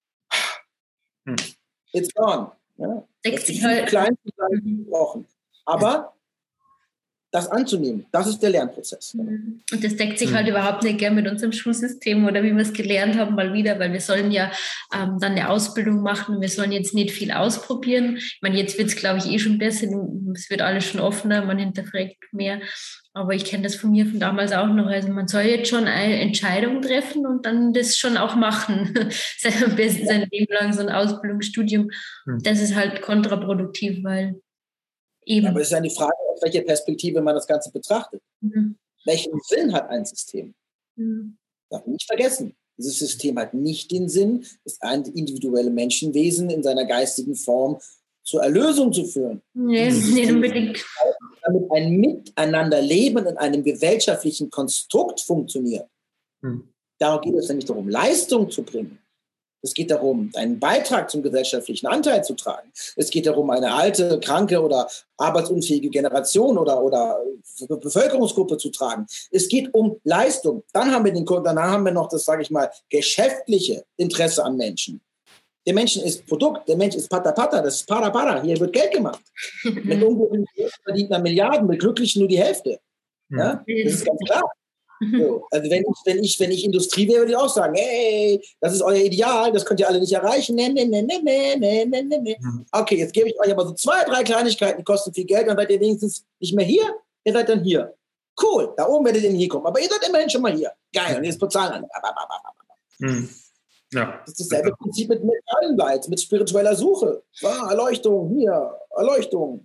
hm. it's gone. Ja, deckt sich halt. Klein gebrochen. Aber das anzunehmen, das ist der Lernprozess. Und das deckt sich halt mhm. überhaupt nicht gern mit unserem Schulsystem oder wie wir es gelernt haben, mal wieder, weil wir sollen ja ähm, dann eine Ausbildung machen, wir sollen jetzt nicht viel ausprobieren. Ich meine, jetzt wird es, glaube ich, eh schon besser, es wird alles schon offener, man hinterfragt mehr. Aber ich kenne das von mir von damals auch noch. Also man soll jetzt schon eine Entscheidung treffen und dann das schon auch machen. Am besten sein Leben lang so ein Ausbildungsstudium. Mhm. Das ist halt kontraproduktiv, weil eben. Ja, aber es ist ja die Frage, aus welcher Perspektive man das Ganze betrachtet. Mhm. Welchen Sinn hat ein System? Mhm. Darf man nicht vergessen. Dieses System hat nicht den Sinn, das individuelle Menschenwesen in seiner geistigen Form zur Erlösung zu führen. Nee, nicht unbedingt. Damit ein Miteinanderleben in einem gesellschaftlichen Konstrukt funktioniert. Hm. Darum geht es nämlich darum, Leistung zu bringen. Es geht darum, einen Beitrag zum gesellschaftlichen Anteil zu tragen. Es geht darum, eine alte, kranke oder arbeitsunfähige Generation oder, oder Bevölkerungsgruppe zu tragen. Es geht um Leistung. Dann haben wir, den, danach haben wir noch das, sage ich mal, geschäftliche Interesse am Menschen. Der Mensch ist Produkt, der Mensch ist Pata Pata, das ist Para Para. Hier wird Geld gemacht. Mit unglaublichen verdient man Milliarden, mit Glücklichen nur die Hälfte. Ja? Das ist ganz klar. So, also wenn ich, wenn, ich, wenn ich Industrie wäre, würde ich auch sagen, hey, das ist euer Ideal, das könnt ihr alle nicht erreichen. Nee, nee, nee, nee, nee, nee, nee, nee. Okay, jetzt gebe ich euch aber so zwei, drei Kleinigkeiten, die kosten viel Geld, dann seid ihr wenigstens nicht mehr hier, ihr seid dann hier. Cool, da oben werdet ihr nicht hinkommen, aber ihr seid immerhin schon mal hier. Geil, und jetzt bezahlen alle. Mhm. Ja. Das ist dasselbe Prinzip mit, mit Allenleid, mit spiritueller Suche. Ah, Erleuchtung, hier, Erleuchtung.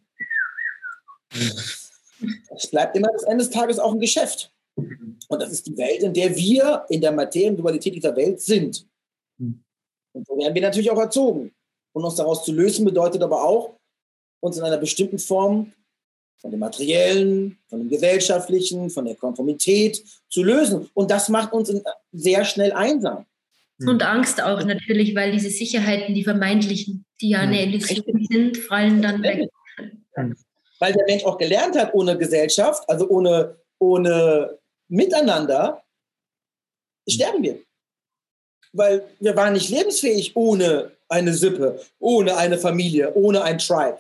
Es bleibt immer des Ende des Tages auch ein Geschäft. Und das ist die Welt, in der wir in der Materiendualität dieser Welt sind. Und so werden wir natürlich auch erzogen. Und uns daraus zu lösen bedeutet aber auch, uns in einer bestimmten Form von dem Materiellen, von dem Gesellschaftlichen, von der Konformität zu lösen. Und das macht uns sehr schnell einsam. Und Angst auch natürlich, weil diese Sicherheiten, die vermeintlichen, die ja eine Illusion sind, fallen dann weg. weil der Mensch auch gelernt hat, ohne Gesellschaft, also ohne, ohne Miteinander, sterben wir. Weil wir waren nicht lebensfähig ohne eine Sippe, ohne eine Familie, ohne ein Tribe.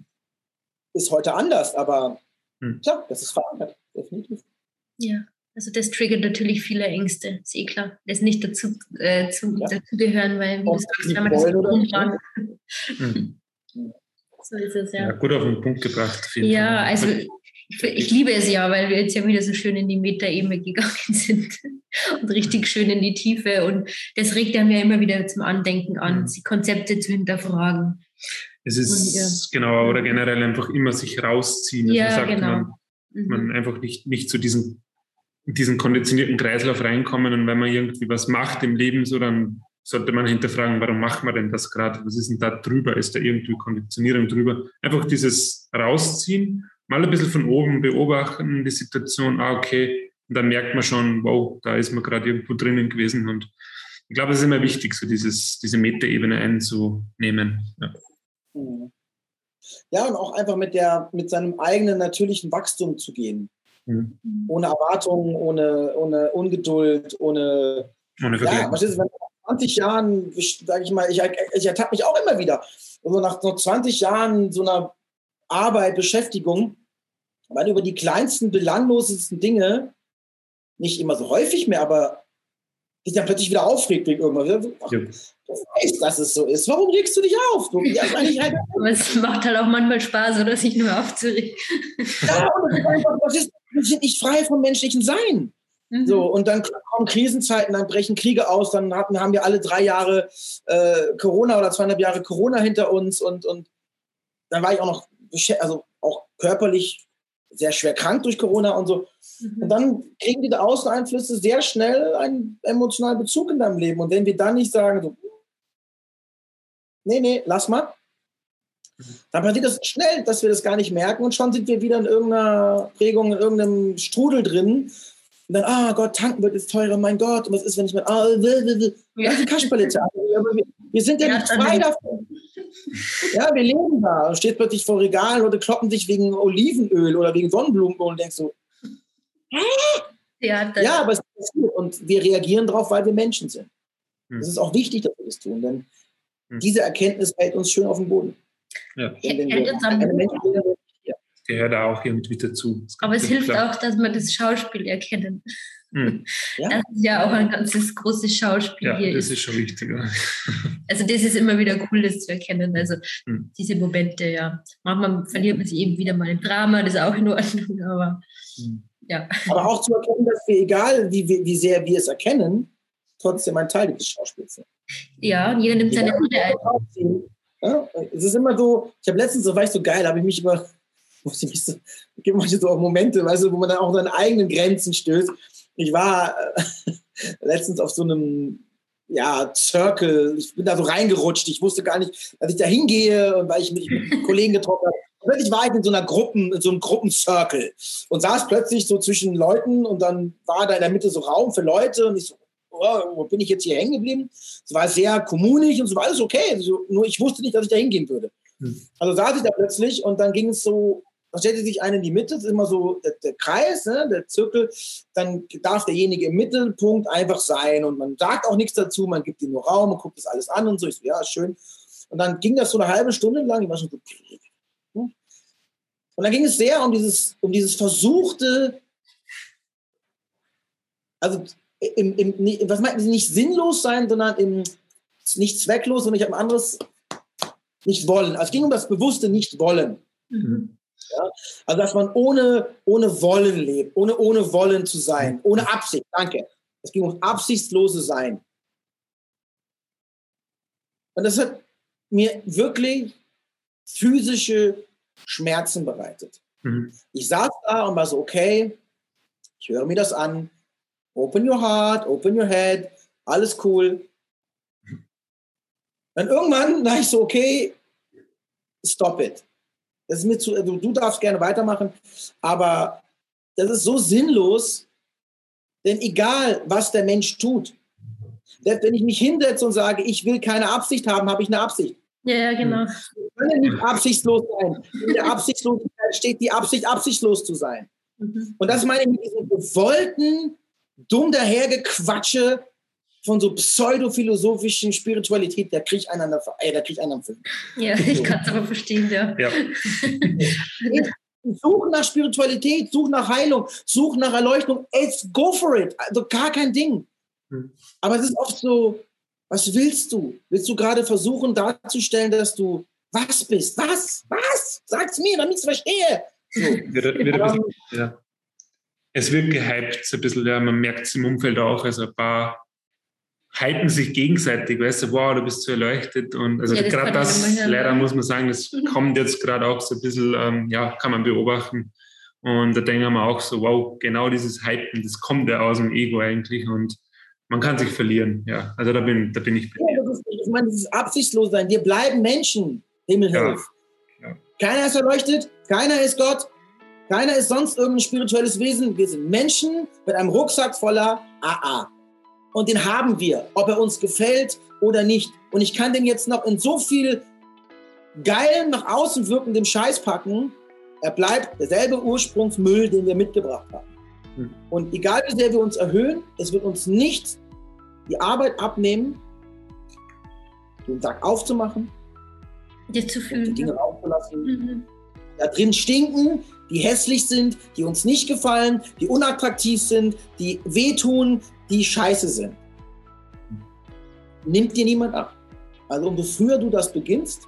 Ist heute anders, aber hm. klar, das ist verankert, definitiv. Ja, also das triggert natürlich viele Ängste, ist eh klar. Das nicht dazu, äh, zu, ja. dazugehören, weil, wie du sagst, wenn man das umfahren. Hm. So ist es, ja. Ja, gut auf den Punkt gebracht. Ja, also ich, ich liebe es ja, weil wir jetzt ja wieder so schön in die Metaebene gegangen sind und richtig schön in die Tiefe, und das regt einem ja immer wieder zum Andenken an, die Konzepte zu hinterfragen. Es ist, und, ja. genau, oder generell einfach immer sich rausziehen. Ja, man sagt, genau. man, mhm. man einfach nicht, nicht zu diesem, diesen konditionierten Kreislauf reinkommen, und wenn man irgendwie was macht im Leben, so dann sollte man hinterfragen, warum macht man denn das gerade? Was ist denn da drüber? Ist da irgendwie Konditionierung drüber? Einfach dieses Rausziehen, mal ein bisschen von oben beobachten, die Situation, ah, okay, und dann merkt man schon, wow, da ist man gerade irgendwo drinnen gewesen, und ich glaube, es ist immer wichtig, so dieses, diese Metaebene einzunehmen. Ja. Ja, und auch einfach mit, der, mit seinem eigenen natürlichen Wachstum zu gehen. Mhm. Ohne Erwartungen, ohne, ohne Ungeduld, ohne... Ohne ja, was ist, wenn zwanzig Jahren, sage ich mal, ich, ich ertappe mich auch immer wieder, also nach so zwanzig Jahren so einer Arbeit, Beschäftigung, weil über die kleinsten, belanglosesten Dinge, nicht immer so häufig mehr, aber dich dann plötzlich wieder aufregt wegen irgendwas. Ach, ja. Du weißt, dass es so ist. Warum regst du dich auf? Du, ja, halt aber es macht halt auch manchmal Spaß, oder sich nur aufzuregen. Ja, und das ist einfach, das ist, wir sind nicht frei vom menschlichen Sein. Mhm. So, und dann kommen Krisenzeiten, dann brechen Kriege aus, dann hatten, haben wir alle drei Jahre äh, Corona oder zweieinhalb Jahre Corona hinter uns, und, und dann war ich auch noch, also auch körperlich sehr schwer krank durch Corona und so. Mhm. Und dann kriegen diese Außeneinflüsse sehr schnell einen emotionalen Bezug in deinem Leben. Und wenn wir dann nicht sagen, so, nee, nee, lass mal, dann passiert das schnell, dass wir das gar nicht merken, und schon sind wir wieder in irgendeiner Prägung, in irgendeinem Strudel drin. Und dann, ah Gott, tanken wird jetzt teurer, mein Gott, und was ist, wenn ich mal, ah, will, will, will. Ja. Die Kasperlette. Wir, wir sind ja, ja nicht frei davon. Ja, wir leben da. Und steht plötzlich vor Regalen, Leute kloppen sich wegen Olivenöl oder wegen Sonnenblumenöl, und denkst so, hä? Ja, ja, aber es passiert, und wir reagieren darauf, weil wir Menschen sind. Es hm. ist auch wichtig, dass wir das tun, denn hm. diese Erkenntnis hält uns schön auf dem Boden. Ja. Hält uns am Boden. Gehört da auch irgendwie dazu. Aber es hilft klar. auch, dass wir das Schauspiel erkennen. Hm. Ja. Das ist ja auch ein ganzes großes Schauspiel ja, hier. Das ist, ist schon wichtig. Ja. Also das ist immer wieder cool, das zu erkennen. Also hm. diese Momente, ja. Manchmal verliert man sich eben wieder mal im Drama, das ist auch in Ordnung, aber hm. ja. Aber auch zu erkennen, dass wir, egal wie, wie sehr wir es erkennen, trotzdem ein Teil des Schauspiels sind. Ja, jeder nimmt seine Rolle ein. Ja, es ist immer so, ich habe letztens, so war ich so geil, habe ich mich über muss ich mich so, es gibt manche so auch Momente, weißt du, wo man dann auch an seine eigenen Grenzen stößt. Ich war äh, letztens auf so einem ja, Circle, ich bin da so reingerutscht, ich wusste gar nicht, dass ich da hingehe, und weil ich mich mit Kollegen getroffen habe. Plötzlich war ich in so einer Gruppen, in so einem Gruppencircle und saß plötzlich so zwischen Leuten, und dann war da in der Mitte so Raum für Leute, und ich so, oh, wo bin ich jetzt hier hängen geblieben? Es war sehr kommunig und so, war alles okay, also, nur ich wusste nicht, dass ich da hingehen würde. Hm. Also saß ich da plötzlich, und dann ging es so, dann stellte sich einer in die Mitte, das ist immer so der, der Kreis, ne, der Zirkel, dann darf derjenige im Mittelpunkt einfach sein, und man sagt auch nichts dazu, man gibt ihm nur Raum und guckt das alles an und so. Ich so, ja, schön. Und dann ging das so eine halbe Stunde lang, ich war schon so, und dann ging es sehr um dieses, um dieses versuchte, also im, im, was meint nicht sinnlos sein, sondern im, nicht zwecklos, sondern ich habe ein anderes, nicht wollen. Also es ging um das bewusste Nicht-Wollen. Mhm. Ja? Also dass man ohne, ohne Wollen lebt, ohne, ohne Wollen zu sein, ohne Absicht, danke. Es ging um absichtslose Sein. Und das hat mir wirklich physische Schmerzen bereitet. Mhm. Ich saß da und war so, okay, ich höre mir das an, open your heart, open your head, alles cool. Dann irgendwann dachte ich so, okay, stop it. Das ist mir zu, du, du darfst gerne weitermachen, aber das ist so sinnlos, denn egal, was der Mensch tut, selbst wenn ich mich hinsetze und sage, ich will keine Absicht haben, habe ich eine Absicht. Ja, ja, genau. Wir können nicht absichtslos sein. In der Absichtslosigkeit steht die Absicht, absichtslos zu sein. Mhm. Und das meine ich mit diesem gewollten, dumm dahergequatsche von so pseudophilosophischen Spiritualität, der kriegt einander, äh, der kriegt einander. Ja, ich kann es aber verstehen, ja. ja. Such nach Spiritualität, such nach Heilung, such nach Erleuchtung. It's go for it. Also gar kein Ding. Hm. Aber es ist oft so, was willst du? Willst du gerade versuchen darzustellen, dass du was bist? Was? Was? Sag's mir, damit ich es verstehe. So. Wird, wird ein bisschen, ja. Es wird gehypt, so ein bisschen, ja, man merkt es im Umfeld auch, also ein paar hypen sich gegenseitig, weißt du, wow, du bist so erleuchtet und also ja, gerade das, das leider muss man sagen, das kommt jetzt gerade auch so ein bisschen, ähm, ja, kann man beobachten und da denken wir auch so, wow, genau dieses Hypen, das kommt ja aus dem Ego eigentlich und man kann sich verlieren, ja, also da bin, da bin ich bei dir. Ja, das ist, ich meine, das ist absichtslos sein, wir bleiben Menschen, Himmelhilf. Ja. Ja. Keiner ist erleuchtet, keiner ist Gott, keiner ist sonst irgendein spirituelles Wesen, wir sind Menschen mit einem Rucksack voller A A. Und den haben wir, ob er uns gefällt oder nicht. Und ich kann den jetzt noch in so viel geilen, nach außen wirkendem Scheiß packen. Er bleibt derselbe Ursprungsmüll, den wir mitgebracht haben. Mhm. Und egal wie sehr wir uns erhöhen, es wird uns nicht die Arbeit abnehmen, den Sack aufzumachen, dir zu fühlen, die Dinge rauszulassen. Mhm. Da drin stinken, die hässlich sind, die uns nicht gefallen, die unattraktiv sind, die wehtun, die scheiße sind. Nimmt dir niemand ab. Also umso früher du das beginnst,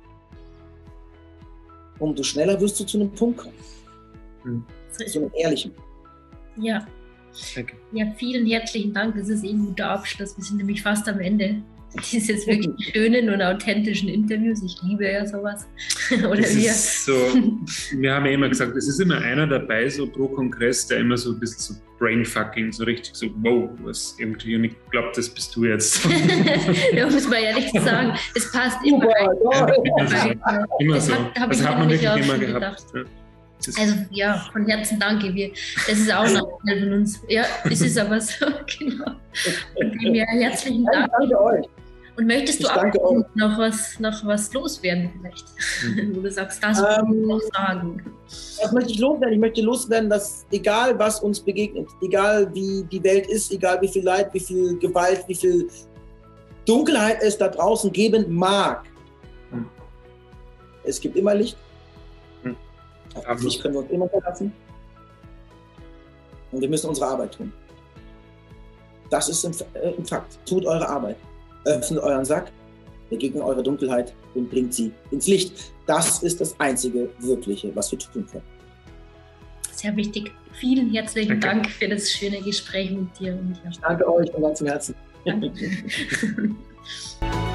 umso schneller wirst du zu einem Punkt kommen. Mhm. Zu einem ehrlichen. Ja. Okay. Ja, vielen herzlichen Dank. Das ist eh ein guter Abschluss. Wir sind nämlich fast am Ende dieses wirklich schönen und authentischen Interviews. Ich liebe ja sowas. Oder wir. So, wir haben ja immer gesagt, es ist immer einer dabei, so pro Kongress, der immer so ein bisschen so Brainfucking, so richtig so, wow, was irgendwie, und ich glaube, das bist du jetzt. Ja, muss man ehrlich sagen, es passt immer. Ja, immer das so. Hat, das hat man wirklich immer gehabt. Ja. Also ja, von Herzen danke. Wir, das ist auch noch Teil von uns. Ja, es ist aber so, genau. Und wir herzlichen Dank. Danke euch. Und möchtest du auch noch was, noch was loswerden vielleicht? Mhm. Wo du sagst, das muss ähm, ich noch sagen. Was möchte ich loswerden? Ich möchte loswerden, dass egal was uns begegnet, egal wie die Welt ist, egal wie viel Leid, wie viel Gewalt, wie viel Dunkelheit es da draußen geben mag, mhm. es gibt immer Licht. Mhm. Auf Licht können wir uns immer verlassen. Und wir müssen unsere Arbeit tun. Das ist ein Fakt. Tut eure Arbeit. Öffnet euren Sack, begegnet eure Dunkelheit und bringt sie ins Licht. Das ist das einzige Wirkliche, was wir tun können. Sehr wichtig. Vielen herzlichen Danke. Dank für das schöne Gespräch mit dir. Und ich danke euch von ganzem Herzen. Danke.